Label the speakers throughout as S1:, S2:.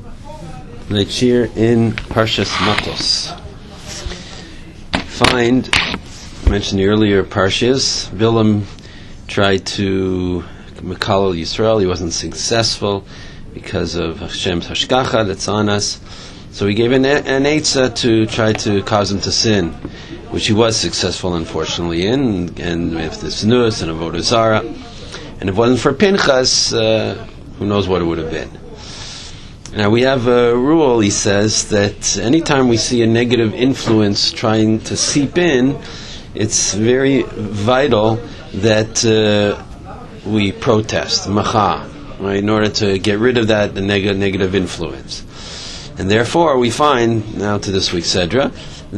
S1: the cheer in Parshas Matos. I mentioned the earlier Parshas. Bilam tried to Mekhalel Yisrael. He wasn't successful because of Hashem's hashgacha that's on us. So he gave an eitzah to try to cause him to sin, which he was successful, unfortunately, in, and with the Znus and Avodah Zarah. And if it wasn't for Pinchas, who knows what it would have been. Now we have a rule, he says, that anytime we see a negative influence trying to seep in, it's very vital that we protest, macha, right, in order to get rid of that the negative influence. And therefore we find, now to this week's Sedra,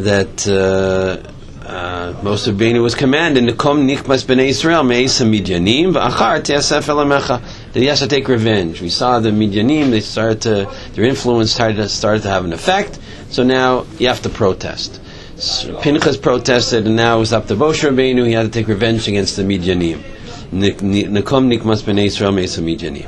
S1: that Moshe Rabbeinu was commanded Nekom nichmas b'nei Yisrael me'esa midyanim v'achar te'asef elamecha, that he has to take revenge. We saw the midyanim, their influence started to have an effect, so now you have to protest. So Pinchas protested, and now it was up to Moshe Rabbeinu, he had to take revenge against the midyanim. Nekom nichmas b'nei Yisrael me'esa midyanim.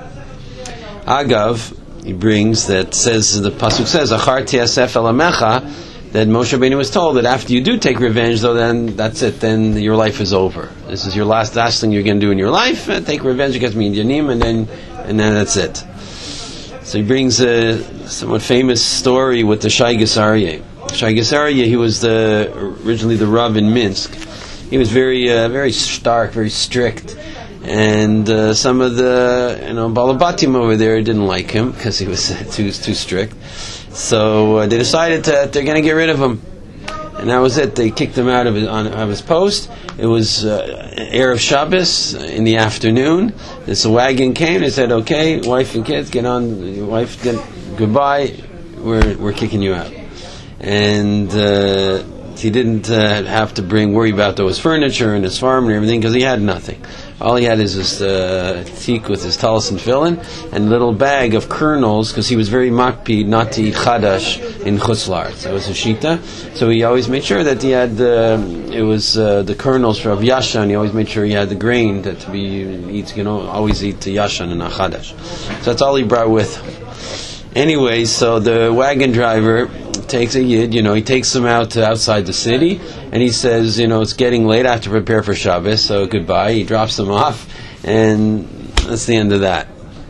S1: Agav, he brings that says, the pasuk says achar te'asef elamecha, that Moshe Rabbeinu was told that after you do take revenge, though, then that's it. Then your life is over. This is your last thing you're going to do in your life. Take revenge against Midyanim, and then that's it. So he brings a somewhat famous story with the Shai Aryeh. Shai Aryeh, he was originally the Rav in Minsk. He was very stark, very strict, and some of the Balabatim over there didn't like him because he was too strict. So they decided that they're going to get rid of him, and that was it. They kicked him out of his post. It was Erev Shabbos in the afternoon. This wagon came. They said, "Okay, wife and kids, get on. Your wife, goodbye. We're kicking you out." And he didn't have to worry about his furniture and his farm and everything because he had nothing. All he had is this teak with his talis and tefillin and a little bag of kernels, because he was very makpid not to eat chadash in Chutz La'aretz. That was his shita. So he always made sure that he had the kernels for yashan. He always made sure he had the grain that always eat the yashan and not chadash. So that's all he brought with him. Anyway, so the wagon driver takes a yid, he takes him outside the city, and he says, it's getting late, I have to prepare for Shabbos, so goodbye. He drops him off, and that's the end of that.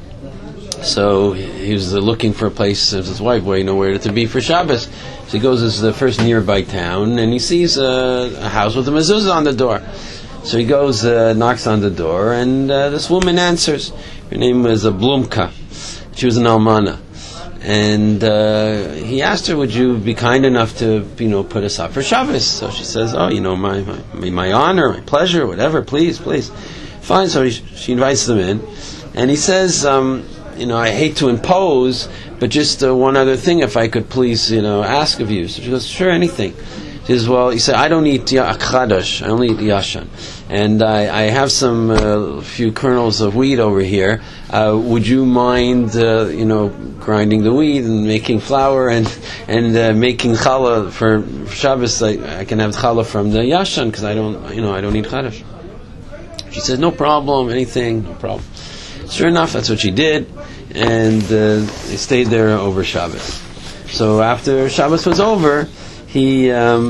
S1: So he was looking for a place with his wife where to be for Shabbos. So he goes to the first nearby town, and he sees a house with a mezuzah on the door. So he goes, knocks on the door, and this woman answers. Her name was Blumka. She was an almana. And he asked her, would you be kind enough to, put us up for Shabbos? So she says, my honor, my pleasure, whatever, please. Fine, so she invites them in. And he says, I hate to impose, but just one other thing, if I could please, ask of you. So she goes, sure, anything. She says, he said, I don't eat chadash, I only eat yashan. And I have some few kernels of wheat over here. Would you mind, grinding the wheat and making flour and making challah for Shabbos? I can have challah from the yashan because I don't eat chadash. She said, no problem, anything, no problem. Sure enough, that's what she did, and they stayed there over Shabbos. So after Shabbos was over, he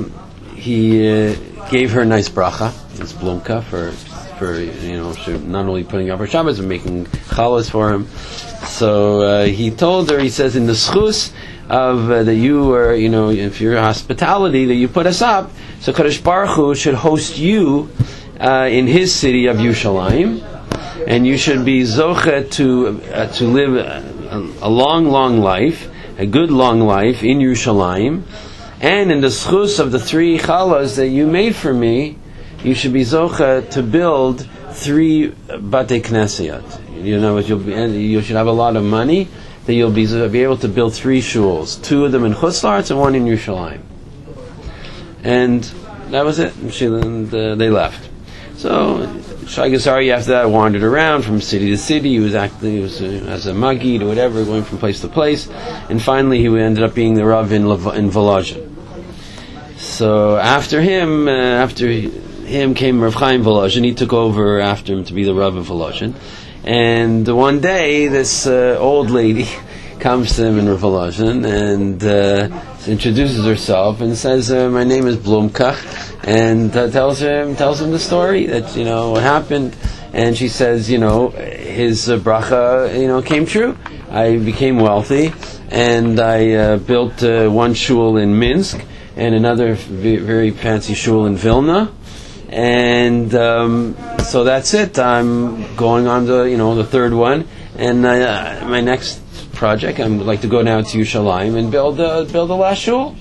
S1: gave her a nice bracha, this blumka, for not only putting up her Shabbos but making challahs for him. So he told her, he says, in the schus of that you were, if your hospitality that you put us up, so Kadosh Baruch Hu should host you in his city of Yerushalayim, and you should be zocheh to live a long life, a good long life in Yerushalayim. And in the schus of the 3 challahs that you made for me, you should be zocha to build 3 batei knesset. You should have a lot of money that you'll be able to build 3 shuls, 2 of them in Chutz La'aretz and 1 in Yerushalayim. And that was it. And they left. So Shai Aryeh after that wandered around from city to city. He was as a Magid or whatever, going from place to place, and finally he ended up being the Rav in Volozhin. So after him came Rav Chaim Volozhin. He took over after him to be the Rav of Volozhin. And one day, this old lady, comes to him in Revelation and introduces herself and says, "My name is Blumkach," and tells him the story that what happened. And she says, his bracha, came true. I became wealthy, and I built one shul in Minsk and another very fancy shul in Vilna. And so that's it. I'm going on to the third one, and my next project, I would like to go now to Yerushalayim and build the last shul.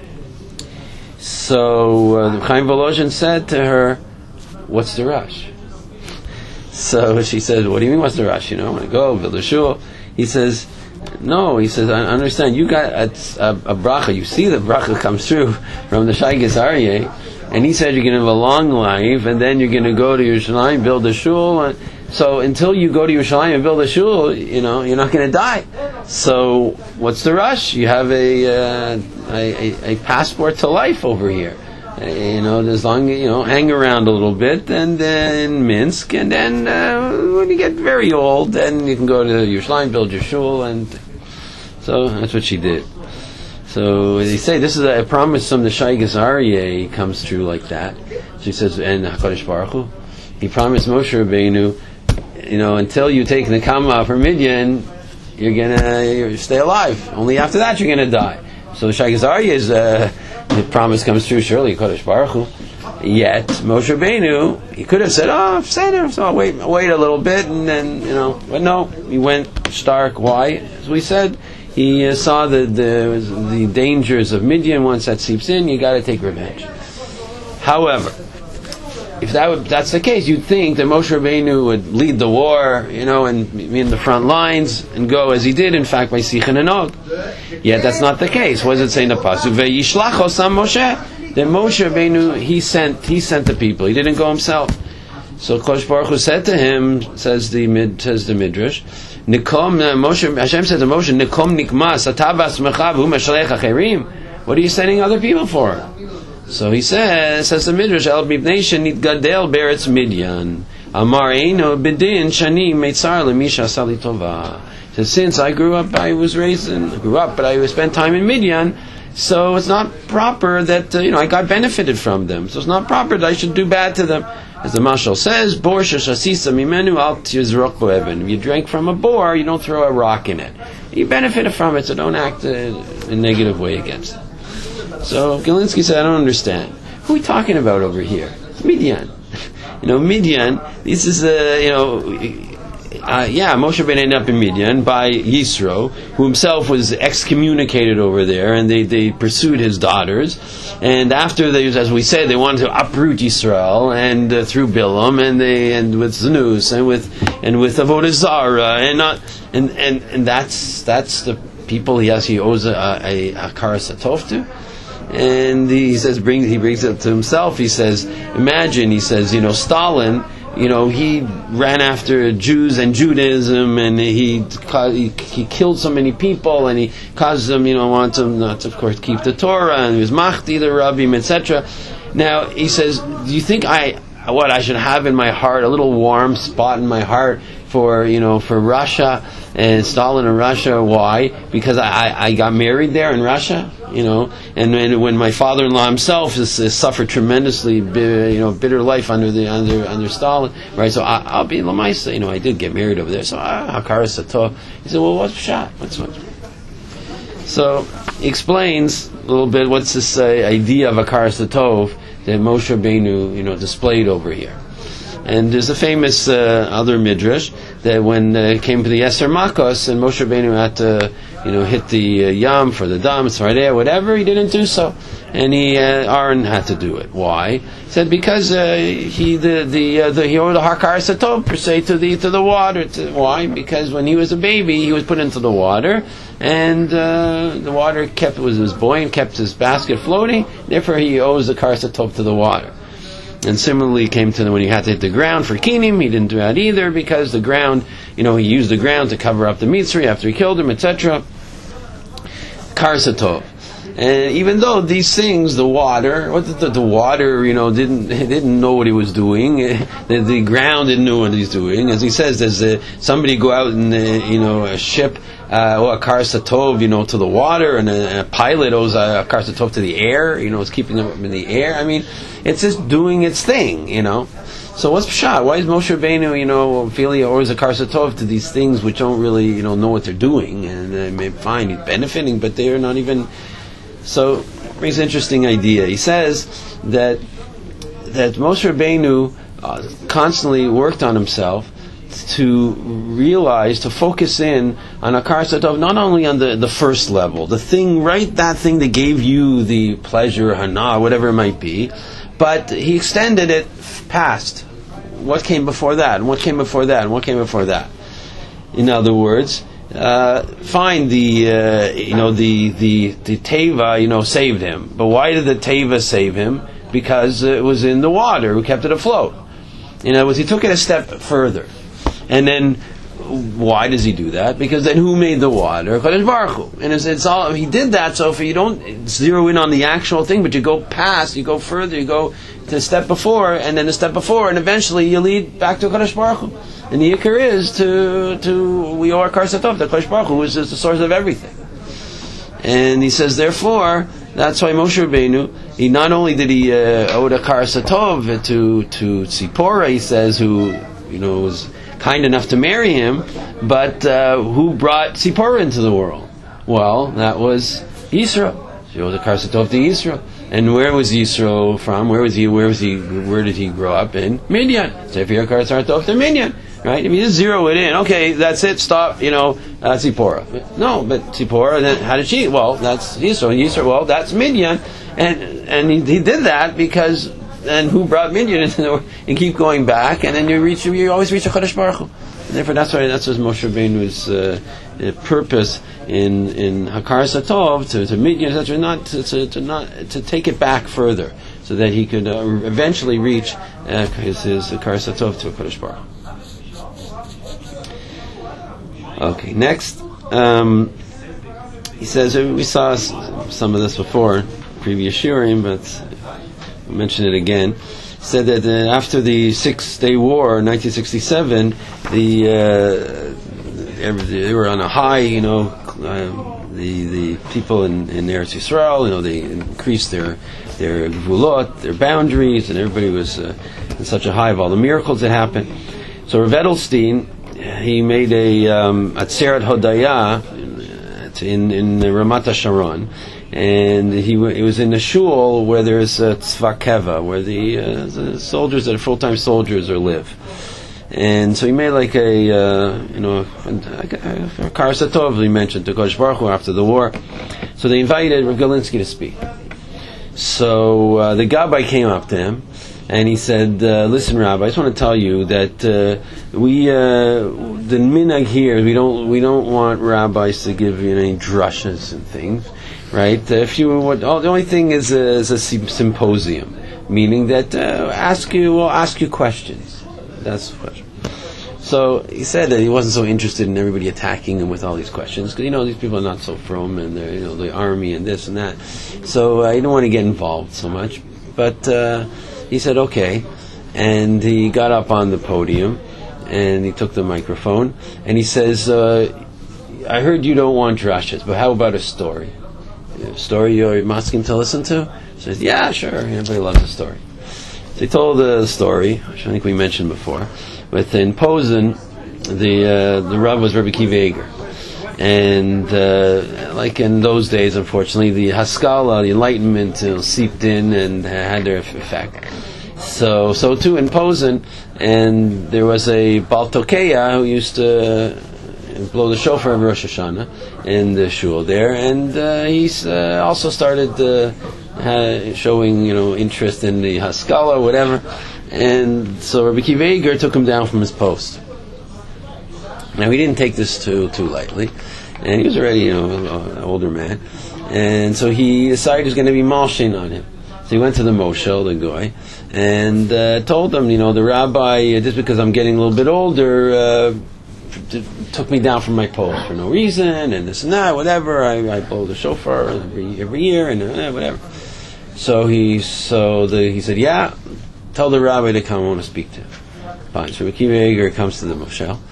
S1: So Chaim Volozhin said to her, "What's the rush?" So she said, "What do you mean, what's the rush? I want to go build a shul." He says, "No." He says, "I understand. You got a bracha. You see the bracha comes through from the Shaygis Aryeh, and he said you're going to have a long life, and then you're going to go to Yerushalayim, build a shul. So until you go to Yerushalayim and build a shul, you're not going to die. So what's the rush? You have a passport to life over here. As long as hang around a little bit, and then Minsk, and then when you get very old, then you can go to Yerushalayim, build your shul." And so that's what she did. So they say this is a promise from the Shaygis Aryeh comes true like that. She says, and HaKadosh Baruch Hu, he promised Moshe Rabbeinu, until you take the Kama from Midian, you're gonna stay alive. Only after that you're gonna die. So the Shaygis Aryeh's the promise comes true, surely, HaKadosh Baruch Hu. Yet Moshe Rabbeinu, he could have said, so I'll wait a little bit, and then but no, he went stark. Why? As we said, he saw the dangers of Midian. Once that seeps in, you got to take revenge. However, if that's the case, you'd think that Moshe Rabbeinu would lead the war, and be in the front lines and go as he did, in fact, by Sichon and Og. Yet that's not the case. What does it say in the pasuk? Ve'yishlach osam Moshe. That Moshe Rabbeinu he sent the people. He didn't go himself. So Kosh Baruch Hu said to him, says the Midrash, Nikom Moshe. Hashem said to Moshe, Nikom nikmas atabas mechav hu meshalech acherim. What are you sending other people for? So he says the Midrash, El Mibnei Shenit Gadel Beretz Midian, Amar Eino Bidin Shani Meitzar Lemisha Sali Tova. So since I grew up, but I spent time in Midian, so it's not proper that I got benefited from them. So it's not proper that I should do bad to them. As the Mashal says, Bor shashasisa mimenu al tizrok bo even. If you drank from a boar, you don't throw a rock in it. You benefited from it, so don't act in a negative way against it. So Galinsky said, "I don't understand. Who are we talking about over here? It's Midian. Midian. This is Moshe Rabbeinu ended up in Midian by Yisro, who himself was excommunicated over there, and they pursued his daughters. And after as we said, they wanted to uproot Yisrael, and through Bilam, and with Zanus, and with Avodah Zarah, and that's the people he owes a Hakaras Hatov to. And he brings it to himself. He says, imagine, he says, Stalin, he ran after Jews and Judaism, and he killed so many people, and he caused them, wanted them not to, of course, keep the Torah, and he was Mahdi, the Rabbim, etc. Now, he says, do you think I should have in my heart, a little warm spot in my heart for Russia and Stalin and Russia? Why? Because I got married there in Russia, and when my father-in-law himself has suffered tremendously, bitter life under Stalin, right? So I'll be Lamaisa, I did get married over there, so Hakaras Hatov. He said, well, what's shot? What's So he explains a little bit what's this idea of Hakaras Hatov that Moshe Rabbeinu, displayed over here. And there's a famous other midrash that when it came to the Yesser Makos and Moshe Rabbeinu had to, hit the Yam for the Dam, Tzfardeh, whatever, he didn't do so, and Aaron had to do it. Why? He said because he owed the Hakaras Hatov per se to the water. Why? Because when he was a baby, he was put into the water, and the water was buoyant, kept his basket floating. Therefore, he owes the Hakaras Hatov to the water. And similarly, came to when he had to hit the ground for Kinim, he didn't do that either, because the ground, he used the ground to cover up the Mitzri after he killed him, etc. Hakaras Hatov. And even though these things, the water, the water, didn't know what he was doing. The ground didn't know what he's doing. As he says, there's somebody go out in, a ship a karsatov, to the water, and a pilot owes a karsatov to the air, it's keeping them up in the air. I mean, it's just doing its thing, So what's pshat? Why is Moshe Rabbeinu, feel he owes a karsatov to these things which don't really, know what they're doing, and they may find he's benefiting, but they're not even. So it brings an interesting idea. He says that Moshe Rabbeinu constantly worked on himself to realize, to focus in on a karsatov, not only on the first level, the thing, right, that thing that gave you the pleasure, hana, whatever it might be, but he extended it past what came before that, and what came before that, and what came before that. In other words, fine, the teva, saved him. But why did the teva save him? Because it was in the water, who kept it afloat. In other words, he took it a step further. And then, why does he do that? Because then who made the water? Kadosh Baruch Hu. And it's all, he did that, so if you don't zero in on the actual thing, but you go past, you go further, you go to a step before, and then a step before, and eventually you lead back to Kadosh Baruch Hu. And the ikar is we are karsatov, the Kadosh Baruch Hu, which is the source of everything. And he says, therefore, that's why Moshe Rabbeinu, he not only did he owe the karsatov to Tzipora, he says, who was kind enough to marry him, but who brought Tzipora into the world? Well, that was Yisro. She owed the karsatov to Yisro. And where was Yisro from? Where did he grow up? In Midian. So if you're karsatov to Midian, right? If you just zero it in, okay, that's it, stop, Tzipora. No, but Tzipora, then how did she? Well, that's Yisro. And Yisro, well, that's Midian. And he did that because, and who brought Midian into the world? And keep going back, and then you always reach a Kadosh Baruch Hu. And therefore, that's what Moshe Rabbeinu's purpose in Hakar Satov to Midian, etc., not to take it back further, so that he could eventually reach his Hakar Satov to a Kadosh Baruch Hu. Okay, next, he says, we saw some of this before, previous shiurim, but I'll mention it again. He said that after the 6-Day War in 1967, they were on a high, the people in Eretz Yisrael, they increased their gvulot, their boundaries, and everybody was in such a high of all the miracles that happened. So Rav Edelstein, he made a Atzeret Hodaya in Ramat HaSharon, and he was in a shul where there's a tzva keva, where the soldiers that are full-time soldiers live. And so he made like a karsatov, he mentioned, to Kodesh Baruch Hu after the war. So they invited Rav Galinsky to speak. So the Gabbai came up to him, and he said, listen, Rabbi, I just want to tell you that the minhag here, we don't want rabbis to give any drushas and things, right? The only thing is a symposium, meaning that we'll ask you questions. That's the question. So he said that he wasn't so interested in everybody attacking him with all these questions, because these people are not so from, and they're the army and this and that. So he didn't want to get involved so much, but he said okay, and he got up on the podium and he took the microphone and he says, I heard you don't want drashas, but how about a story? A story you're asking to listen to? He says, yeah, sure, everybody loves a story. So he told the story, which I think we mentioned before, but in Posen, the Rav was Rabbi Akiva Eiger. And like in those days, unfortunately, the Haskalah, the Enlightenment, seeped in and had their effect. So too in Posen, and there was a Baal Tokeya who used to blow the shofar of Rosh Hashanah in the shul there, and he's also started showing interest in the Haskalah, whatever. And so Rabbi Akiva Eiger took him down from his post. Now he didn't take this too lightly, and he was already an older man, and so he decided he was going to be malshin on him. So he went to the Moshel, the guy, and told him, the rabbi, just because I'm getting a little bit older, took me down from my post for no reason, and this and that, whatever. I blow the shofar every year, and whatever. So he said, yeah, tell the rabbi to come. I want to speak to him. Fine. So Rabbi Akiva Eiger comes to the Moshel,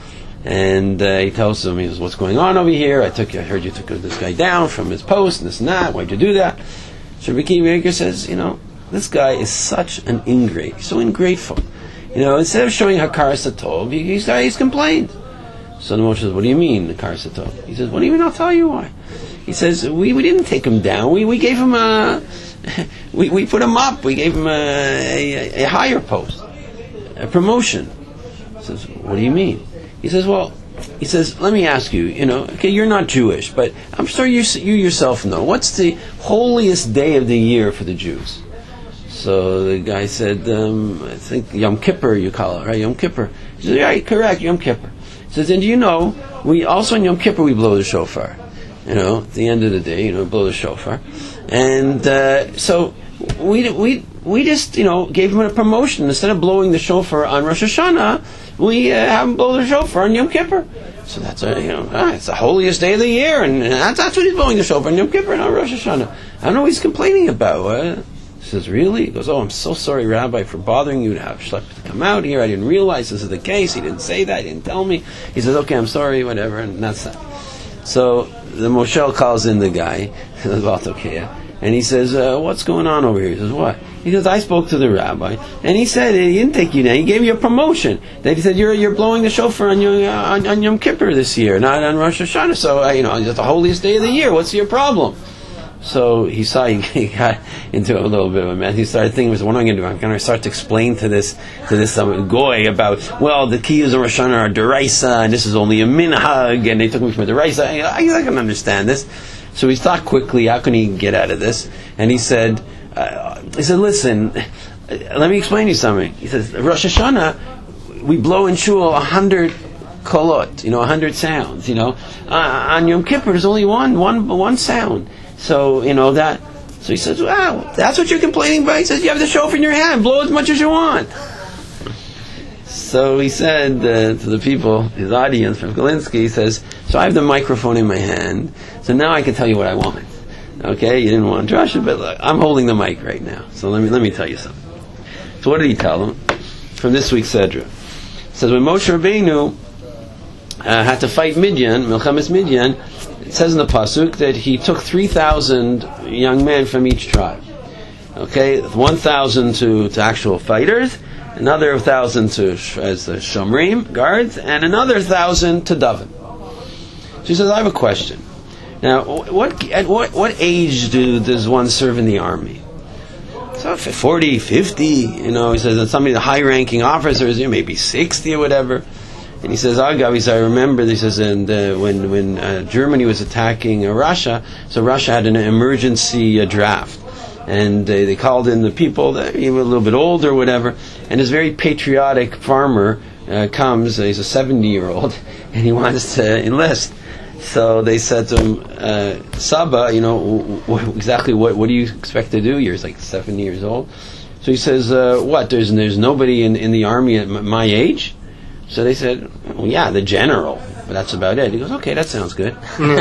S1: And he tells him, he says, what's going on over here? I heard you took this guy down from his post, and this and that. Why'd you do that? So Rabbi Akiva Eiger says, this guy is such an ingrate. He's so ungrateful. Instead of showing Hakaras Hatov, he's complained. So the Moshe says, what do you mean, Hakaras Hatov? He says, what do you mean? I'll tell you why. He says, we didn't take him down. We gave him we put him up. We gave him a higher post, a promotion. He says, what do you mean? He says, let me ask you, okay, you're not Jewish, but I'm sure you yourself know, what's the holiest day of the year for the Jews? So the guy said, I think Yom Kippur you call it, right? Yom Kippur. He says, yeah, correct, Yom Kippur. He says, and do you know, we also on Yom Kippur we blow the shofar. At the end of the day, blow the shofar. And so we just, gave him a promotion. Instead of blowing the shofar on Rosh Hashanah, we have him blow the shofar on Yom Kippur. So that's it's the holiest day of the year, and that's what he's blowing the shofar on Yom Kippur, not Rosh Hashanah. I don't know what he's complaining about. He says, really? He goes, I'm so sorry, Rabbi, for bothering you to have Shlepp to come out here. I didn't realize this is the case. He didn't say that. He didn't tell me. He says, okay, I'm sorry, whatever, and that's that. So the Moshel calls in the guy, and he says, what's going on over here? He says, what? He says, I spoke to the rabbi, and he said he didn't take you down. He gave you a promotion. Then he said, you're blowing the shofar on Yom Kippur this year, not on Rosh Hashanah. So it's the holiest day of the year. What's your problem? So he saw he got into a little bit of a mess. He started thinking, what am I going to do? I'm going to start to explain to this goy about, the keys of Rosh Hashanah are deraisa, and this is only a minhag, and they took me from a deraisa. I can understand this. So he thought quickly, how can he get out of this? And he said, listen, let me explain to you something. He says, Rosh Hashanah, we blow in shul 100 kolot, 100 sounds. On Yom Kippur, there's only one sound. So, that. So he says, wow, that's what you're complaining about? He says, you have the shofar in your hand, blow as much as you want. So he said to the people, his audience from Galinsky, he says, so I have the microphone in my hand, so now I can tell you what I want. Okay, you didn't want to rush it, but look, I'm holding the mic right now. So let me tell you something. So what did he tell them? From this week's Sedra. It says, when Moshe Rabbeinu had to fight Midian, Milchemes Midian, it says in the pasuk that he took 3,000 young men from each tribe. Okay, 1,000 to actual fighters, another 1,000 as the shomrim guards, and another 1,000 to daven. So he says, I have a question. Now, at what age does one serve in the army? So 40, 50, he says that somebody, the high-ranking officers, maybe 60 or whatever. And he says, I remember, he says, and when Germany was attacking Russia, so Russia had an emergency draft. And they called in the people that were a little bit older or whatever, and this very patriotic farmer comes, he's a 70-year-old, and he wants to enlist. So they said to him, Saba, exactly what do you expect to do? You're like 70 years old. So he says, what, there's nobody in the army at my age? So they said, well, yeah, the general, but that's about it. He goes, okay, that sounds good.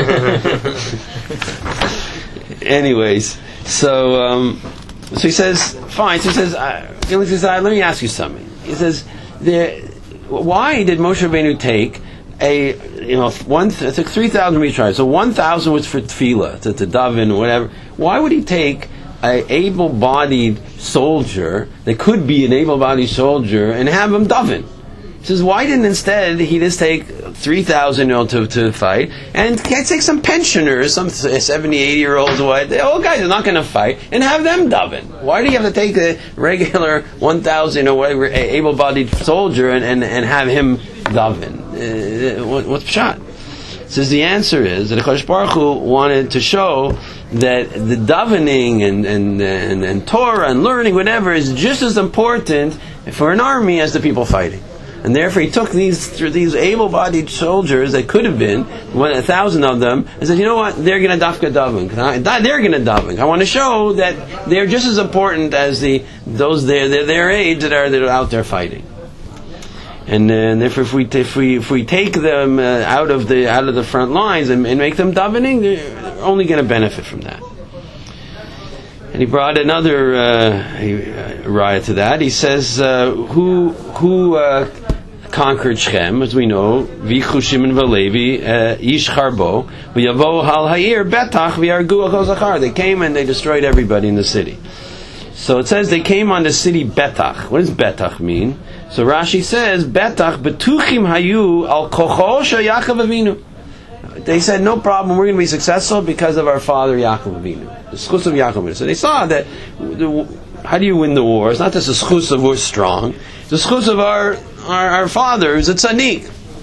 S1: Anyways, so he says, fine. So he says, let me ask you something. He says, why did Moshe Rabbeinu take it took 3,000 from each tribe, so 1,000 was for tefillah, to daven, whatever. Why would he take an able-bodied soldier that could be an able-bodied soldier and have him daven? He says, why didn't instead he just take 3,000 to fight, and take some pensioners, some 70, 80-year-olds, the old guys are not going to fight, and have them daven? Why do you have to take a regular 1,000 or whatever able-bodied soldier and have him daven? What's pshat? Says the answer is that HaKadosh Baruch Hu wanted to show that the davening and Torah and learning, whatever, is just as important for an army as the people fighting. And therefore he took these able-bodied soldiers that could have been 1,000 of them and said, you know what, they're going to dafka daven. They're going to daven. I want to show that they're just as important as those their age that are out there fighting. And therefore, if we take them out of the front lines and make them davening, they're only going to benefit from that. And he brought another riot to that. He says, who conquered Shechem, as we know, Vichu Shimon v'Levi Ish Charbo v'Yavo Hal Ha'ir Betach v'Yargu Achol Zachar. They came and they destroyed everybody in the city. So it says they came on the city Betach. What does Betach mean? So Rashi says Betach Betuchim Hayu Al Kocho Yaakov Avinu. They said, no problem, we're going to be successful because of our father Yaakov Avinu. The schus of Yaakov Avinu. So they saw that, how do you win the war? It's not just the schus of we're strong. It's the schus of our father, who's a tzaddik.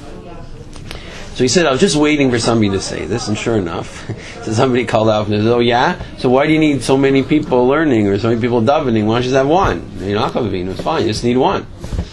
S1: So he said, I was just waiting for somebody to say this, and sure enough, so somebody called out and said, oh yeah? So why do you need so many people learning, or so many people davening? Why don't you just have one? Yaakov Avinu, it's fine, you just need one.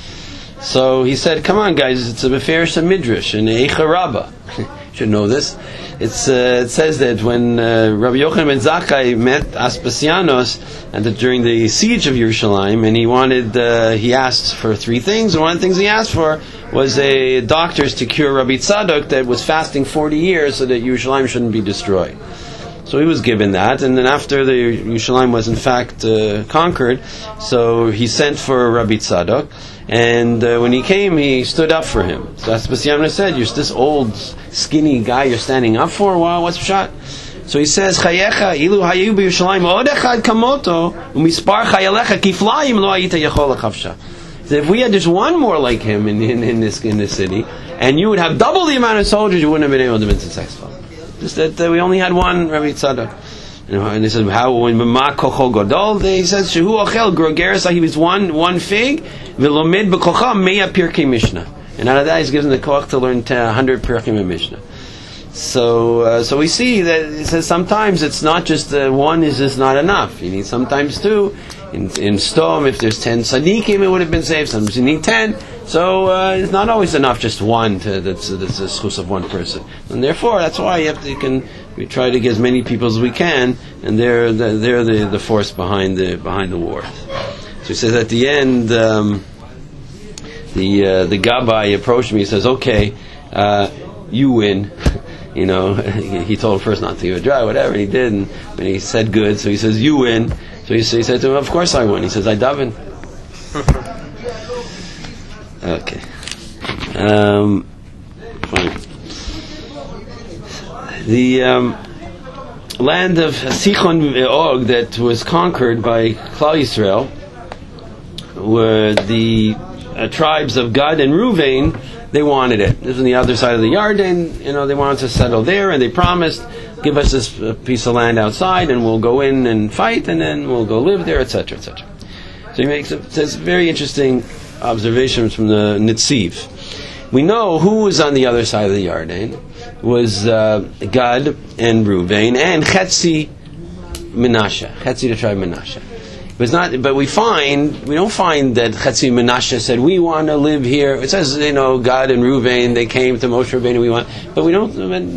S1: So he said, come on guys, it's a Beferish Midrash, in Eicha Rabbah. Should know this. It says that when Rabbi Yochanan ben Zakkai met Aspasianos and during the siege of Yerushalayim, and he asked for three things, and one of the things he asked for was a doctors to cure Rabbi Tzadok that was fasting 40 years so that Yerushalayim shouldn't be destroyed. So he was given that, and then after the Yerushalayim was in fact conquered, so he sent for Rabbi Tzadok, and when he came, he stood up for him. So Aspasianos said, you're this old, skinny guy you're standing up for? Wow, what's shot? So he says, Chayecha, ilu hayu b'Yerushalayim, od echad kamoto, umispar chayalecha, kiflayim lo hayita yachol lechavsha. So if we had just one more like him in this city, and you would have double the amount of soldiers, you wouldn't have been able to be successful. Just that we only had one Rabbi Tzadok. And they said, how, when Mama Kocho Godol, he says, Shehu Ochel, Grogeres, he was one fig, Vilomid B'Kocha, Meya Pirkei Mishnah. And out of that, he's given the koch to learn 100 Pirkei Mishnah. So we see that it says sometimes it's not just one is just not enough. You need sometimes two. In Stom, if there's 10 tzaddikim, it would have been saved. Sometimes you need 10. So it's not always enough just one. That's a schus of one person, and therefore that's why we try to get as many people as we can, and they're the force behind the war. So he says at the end, the Gabbai approached me. He says, "Okay, you win." He told him first not to give a dry, whatever, and he did, and he said good. So he says, "You win." So he said to him, of course I won. He says, I daven. Okay. Fine. The land of Sichon Ve'og that was conquered by Klal Yisrael were the tribes of Gad and Ruvain. They wanted it. This was on the other side of the Yarden. They wanted to settle there, and they promised, give us this piece of land outside, and we'll go in and fight, and then we'll go live there, etc., etc. So he says very interesting observations from the Netziv. We know who was on the other side of the Yarden. It was Gad and Ruvain and Chetzi Menashe. Chetzi, the tribe Menashe. It was not, but we don't find that Chetzi Menashe said, we want to live here. It says, Gad and Ruvain, they came to Moshe Rabbeinu, but we don't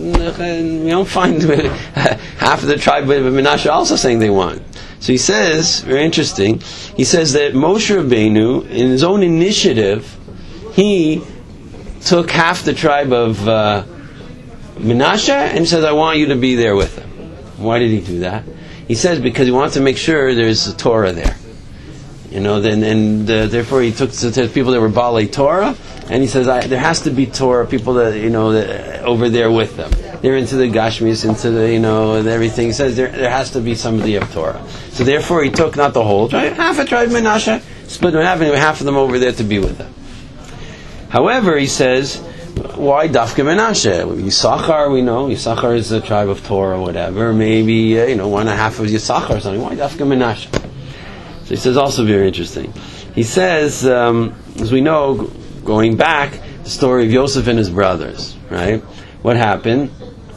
S1: find half of the tribe of Menashe also saying they want. So he says, very interesting, he says that Moshe Rabbeinu, in his own initiative, he took half the tribe of Menashe and he says, I want you to be there with them. Why did he do that? He says because he wants to make sure there's a Torah there. Therefore he took to people that were Baalei Torah, and he says there has to be Torah people that that over there with them. They're into the Gashmis, into the and everything. He says there has to be somebody of Torah. So therefore he took not the whole tribe, half a tribe Menashe, split them in half, and half of them over there to be with them. However, he says, why Dafka Menashe? Yisachar, we know Yisachar is a tribe of Torah, or whatever. Maybe 1.5 of Yisachar or something. Why Dafka Menashe? So he says also very interesting. He says, as we know, going back, the story of Yosef and his brothers. Right? What happened?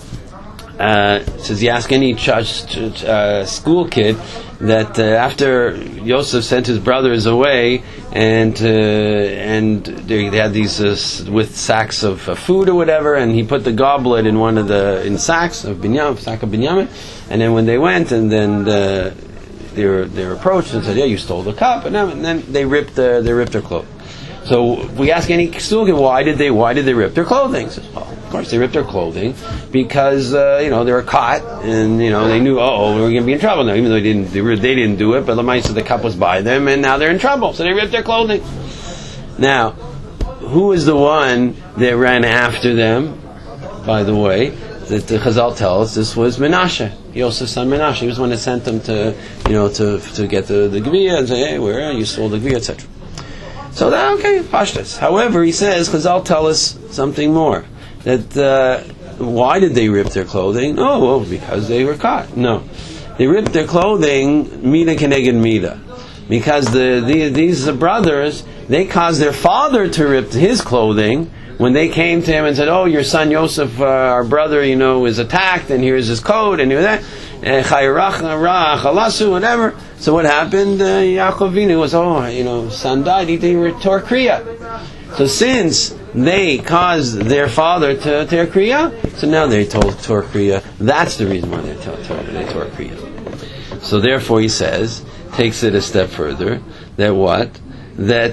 S1: Says you ask any school kid that after Yosef sent his brothers away and they had these with sacks of food or whatever, and he put the goblet in one of in sacks of sack of Binyamin, and then when they went and then they were approached and said, yeah, you stole the cup, and then they ripped their clothes. So we ask any student, why did they rip their clothing? Says, well, of course they ripped their clothing because they were caught and they knew we're going to be in trouble now, even though they didn't do it, but the cup was by them and now they're in trouble, so they ripped their clothing. Now who is the one that ran after them? By the way, that the Chazal tells us this was Menashe, Yosef's son Menashe. He was the one that sent them to get the Geviyah and say, hey, where are you? Stole the Geviyah, etc. So that, okay, pashtas. However, he says Chazal tell us something more. That why did they rip their clothing? Oh, well, because they were caught. No, they ripped their clothing mida keneged mida, because these brothers, they caused their father to rip his clothing when they came to him and said, "Oh, your son Yosef, our brother, is attacked, and here's his coat, and that, whatever." So what happened? Yaakov Avinu was, son died. He tore kriya. So since they caused their father to tear kriya, so now they tore kriya. That's the reason why they tore kriya. So therefore, he says, takes it a step further, that what? That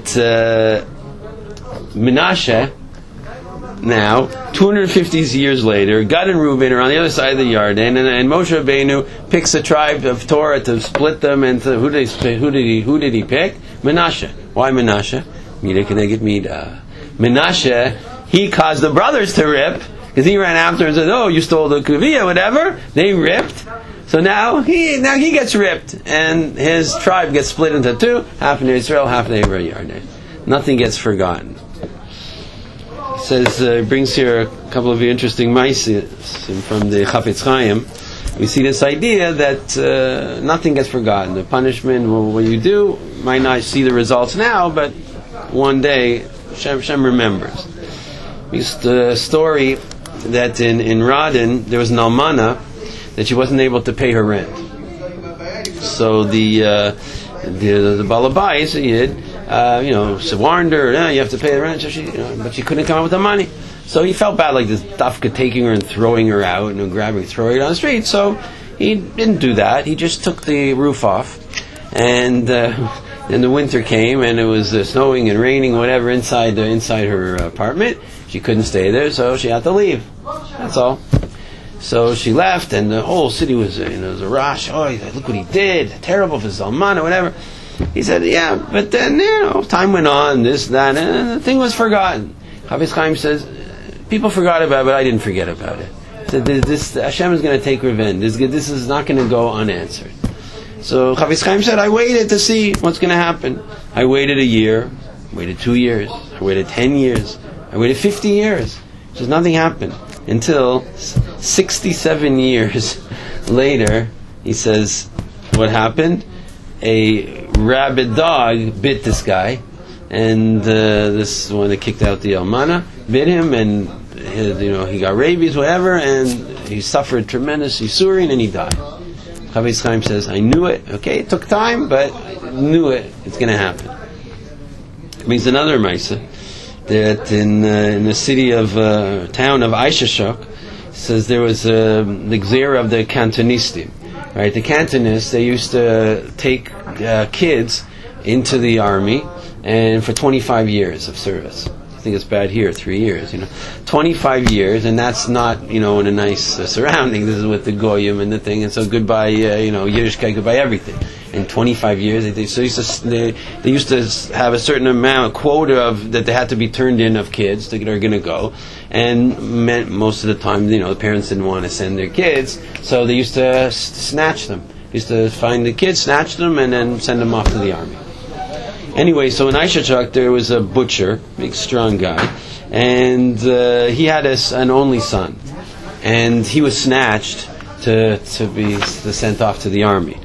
S1: Menashe, now, 250 years later, Gad and Reuben are on the other side of the Yarden, and Moshe Rabbeinu picks a tribe of Torah to split them into, who did he pick? Menashe. Why Menashe? Mida keneged mida. Menashe, he caused the brothers to rip, because he ran after and said, "Oh, you stole the Kuviyah," whatever. They ripped. So now he gets ripped, and his tribe gets split into two, half in Israel, half in Yarden. Nothing gets forgotten. Says, brings here a couple of interesting maises from the Chafetz Chaim. We see this idea that nothing gets forgotten. The punishment, what you do, might not see the results now, but one day Hashem remembers. It's the story that in Radin there was an almana that she wasn't able to pay her rent. So the Balabais, she warned her, you have to pay the rent, so but she couldn't come up with the money. So he felt bad, like this dafka taking her and throwing her out, grabbing her, throwing her down the street. So he didn't do that. He just took the roof off, and the winter came, and it was snowing and raining, whatever, inside her apartment. She couldn't stay there, so she had to leave. That's all. So she left, and the whole city was, there was a rush. Oh, look what he did! Terrible for Zalman or whatever. He said, yeah, but then, time went on, this, that, and the thing was forgotten. Chafetz Chaim says, people forgot about it, but I didn't forget about it. So Hashem is going to take revenge. This is not going to go unanswered. So Chafetz Chaim said, I waited to see what's going to happen. I waited a year, waited 2 years, I waited 10 years, I waited 50 years. So nothing happened. Until 67 years later, he says, what happened? A rabid dog bit this guy, and this one that kicked out the almana bit him, and he got rabies, whatever, and he suffered tremendous yisurin, and he died. Chafetz Chaim says, I knew it. Okay, it took time, but I knew it's going to happen. It means another Maisa that in the city of town of Aishashok, says there was the Gzera of the Cantonistim. Right, the Cantonists, they used to take kids into the army, and for 25 years of service. I think it's bad here, 3 years, 25 years, and that's not, in a nice surrounding. This is with the Goyim and the thing, and so goodbye, Yiddishkeit, goodbye everything. In 25 years, they used to have a certain amount, quota that they had to be turned in of kids that are going to go, and most of the time, the parents didn't want to send their kids, so they used to snatch them. They used to find the kids, snatch them, and then send them off to the army. Anyway, so in Aishachak there was a butcher, big strong guy, and he had an only son, and he was snatched to be sent off to the army.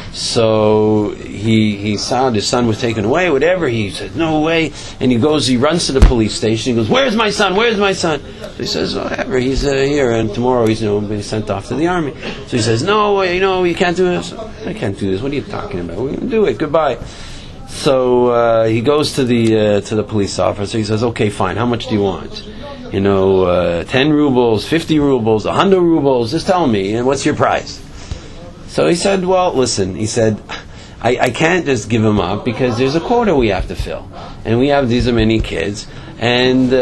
S1: So he saw his son was taken away, whatever. He said, no way. And he runs to the police station. He goes, where's my son? Where's my son? So he says, whatever, he's here, and tomorrow he's being sent off to the army. So he says, no, you can't do this. I can't do this. What are you talking about? We're going to do it. Goodbye. So he goes to the police officer. He says, okay, fine. How much do you want? 10 rubles, 50 rubles, 100 rubles. Just tell me. And what's your price? So he said, well, listen, he said, I can't just give him up because there's a quota we have to fill. And we have these many kids. And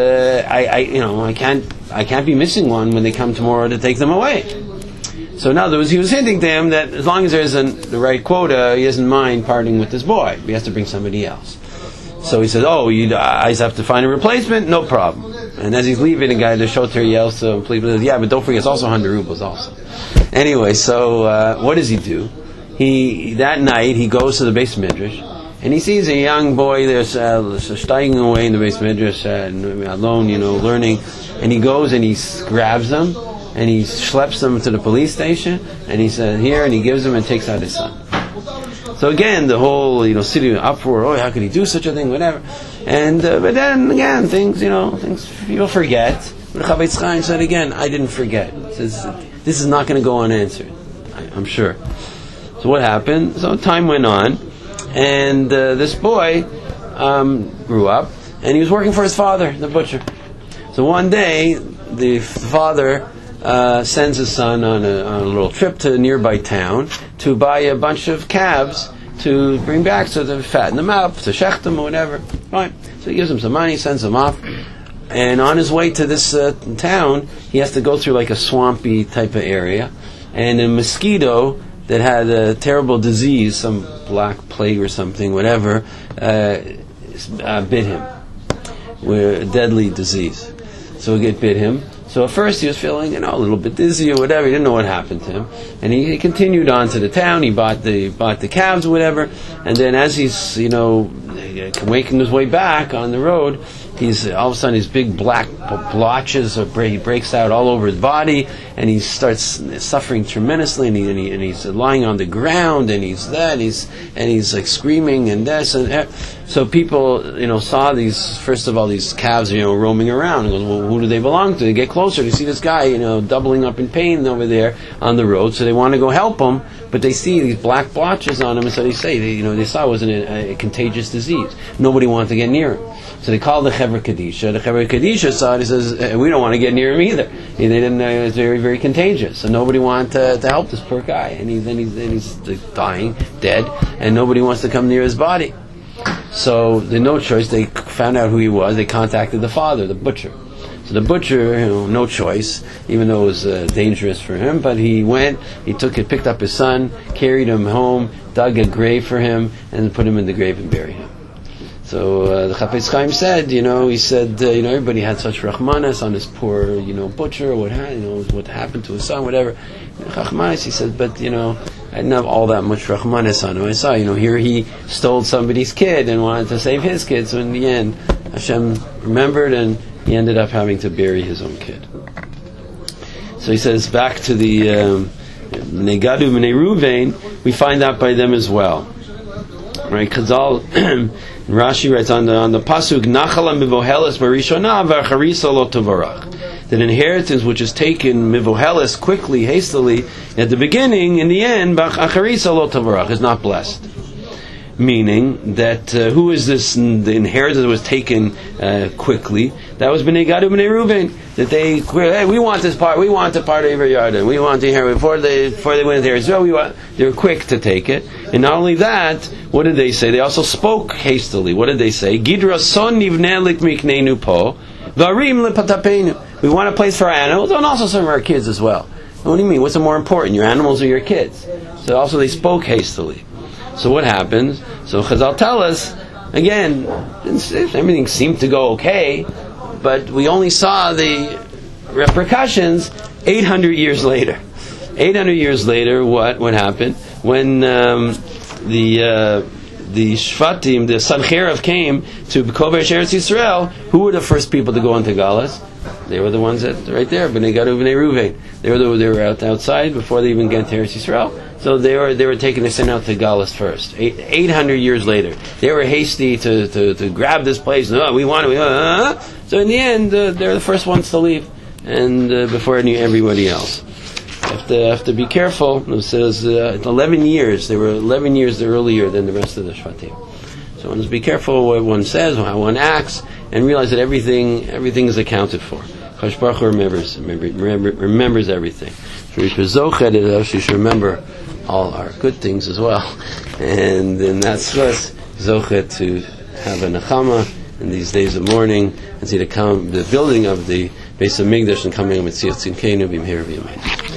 S1: I can't be missing one when they come tomorrow to take them away. So in other words, he was hinting to him that as long as there isn't the right quota, he doesn't mind parting with this boy. He has to bring somebody else. So he says, I just have to find a replacement? No problem. And as he's leaving, the guy, the shoter yells to him, please, yeah, but don't forget, it's also 100 rubles also. Anyway, so what does he do? That night, he goes to the Beis Midrash, and he sees a young boy there steiging away in the Beis Midrash, alone, learning, and he goes and he grabs him, and he schleps him to the police station, and he says, here, and he gives him and takes out his son. So again, the whole, city uproar, how could he do such a thing, whatever. And, but then again, things people forget. But Chafetz Chaim said again, I didn't forget. He says, this is not going to go unanswered, I'm sure. So what happened? So time went on, and this boy grew up, and he was working for his father, the butcher. So one day, the father sends his son on a little trip to a nearby town to buy a bunch of calves to bring back so to fatten them up, to shech them or whatever. Right. So he gives him some money, sends him off, and on his way to this town, he has to go through like a swampy type of area, and a mosquito that had a terrible disease, some black plague or something, whatever, bit him. A deadly disease. So it bit him. So at first he was feeling, a little bit dizzy or whatever. He didn't know what happened to him, and he continued on to the town. He bought the calves or whatever, and then as he's making his way back on the road, he's all of a sudden these big black blotches he breaks out all over his body, and he starts suffering tremendously, and he's lying on the ground, and he's like screaming and this and that. So people saw these calves roaming around, and goes, well, who do they belong to? They get closer to see this guy doubling up in pain over there on the road, so they want to go help him, but they see these black blotches on him, and so they say they saw it wasn't a contagious disease. Nobody wanted to get near him. So they called the Chevra Kadisha. The Chevra Kadisha saw it. He says, we don't want to get near him either. They didn't know it was very, very contagious. So nobody wanted to help this poor guy. And he's dying, dead, and nobody wants to come near his body. So they had no choice. They found out who he was. They contacted the father, the butcher. So the butcher, no choice, even though it was dangerous for him, but he went, picked up his son, carried him home, dug a grave for him, and put him in the grave and buried him. So the Chafetz Chaim said, everybody had such rachmanas on this poor, butcher, what happened to his son, whatever. Rachmanas, he said, but I didn't have all that much rachmanas on him. I saw, here he stole somebody's kid and wanted to save his kid. So in the end, Hashem remembered, and he ended up having to bury his own kid. So he says, back to the Bnei Gad u'Bnei Ruvain, we find out by them as well. Right? Chazal, Rashi writes on the pasuk, Nachala mivoheles barishona v'acharisa lo tovarach. That inheritance which is taken mivoheles, quickly, hastily, at the beginning, in the end, v'acharisa lo tovarach, is not blessed. Meaning that who is this? The inheritance that was taken quickly. That was Bnei Gad u'Bnei Ruvain. That we want this part. We want the part of Yarden. We want to inherit before they went there. So they were quick to take it. And not only that, what did they say? They also spoke hastily. What did they say? Gidra son nivnelik miknenu po, varim lepatapenu. We want a place for our animals and also some of our kids as well. What do you mean? What's more important, your animals or your kids? So also they spoke hastily. So what happens? So Chazal tell us, again, everything seemed to go okay, but we only saw the repercussions 800 years later. 800 years later, what happened? When the Shvatim, the Sancheriv came to Kovesh Eretz Yisrael, who were the first people to go into Galus? They were the ones that, right there, Bnei Gad u'Bnei Ruvain. They were outside before they even get to Eretz Yisrael. So they were taken to send out to Galus first. 800 years later, they were hasty to grab this place. No, we want it. So in the end, they're the first ones to leave, and before everybody else. Have to be careful. It says 11 years. They were 11 years earlier than the rest of the Shvatim. So one must be careful what one says, how one acts, and realize that everything is accounted for. Kadosh Baruch Hu remembers everything. So we should remember all our good things as well, and then that's us zochet to have a nechama in these days of mourning and see the building of the Beis Hamikdash and coming with Tzidkenu b'mehera v'yameinu.